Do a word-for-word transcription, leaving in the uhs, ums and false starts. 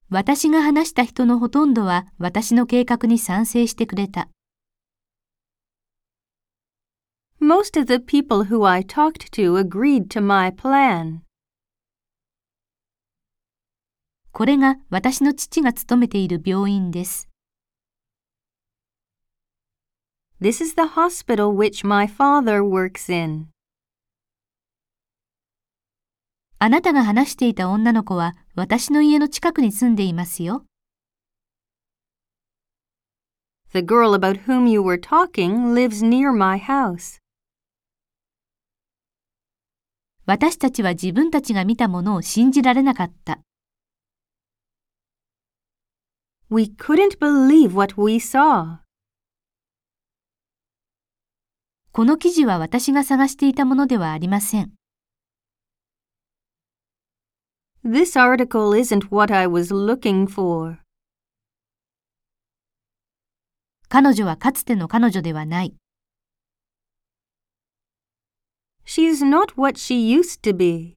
私が話した人のほとんどは私の計画に賛成してくれた。 Most of the people who I talked to agreed to my plan. これが私の父が勤めている病院です。 This is the hospital which my father works in. あなたが話していた女の子は私の家の近くに住んでいますよ。 The girl about whom you were talking lives near my house. 私たちは自分たちが見たものを信じられなかった。 We couldn't believe what we saw. この記事は私が探していたものではありません。 This article isn't what I was looking for. 彼女はかつての彼女ではない。 She's not what she used to be.